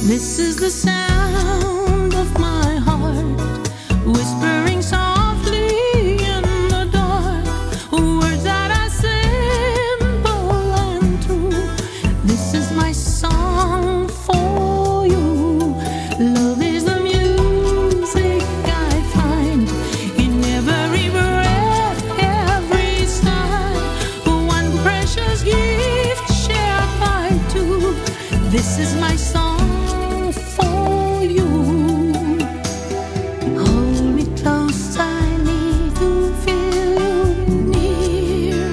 This is the sound of my heart, whispering softly in the dark, words that are simple and true. This is my song for you. Love is the music I find in every breath, every sigh, one precious gift shared by two. This is my song for you. Hold me close, I need to feel you near.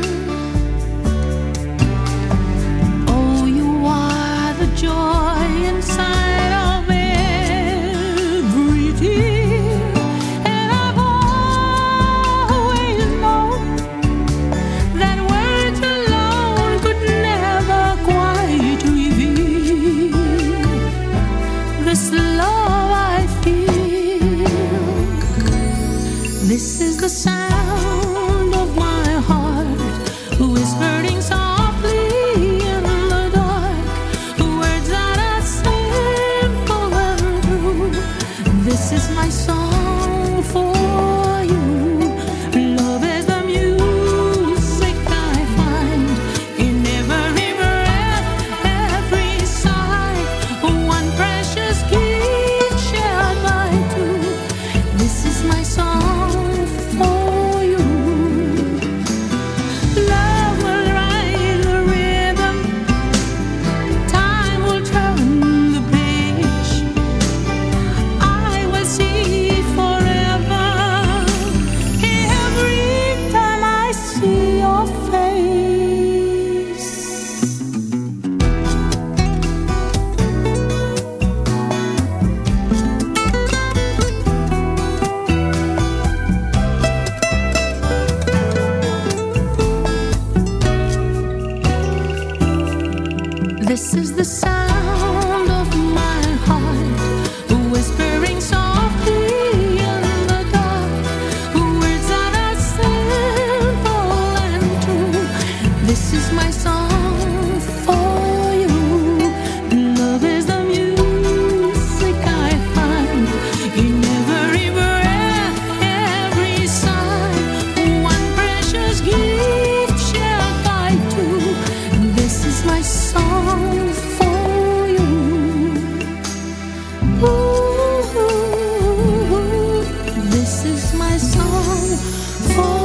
Oh, you are the joy inside of every tear, and I've always known that words alone could never quite reveal this love I feel. This is the sound of my heart, whispering softly in the dark, words that are simple and true. This is my song for you. Love is the music I find in every breath, every sigh, one precious gift shared by two. This is my song for you. Love will write the rhythm, time will turn the page. I will see forever every time I see your face. This is the sound of my heart, whispering softly in the dark, words that are simple and true. This is my song for you. Love is the music I find in every breath, every sigh, one precious gift shared by two. This is my song for you. Ooh, this is my song for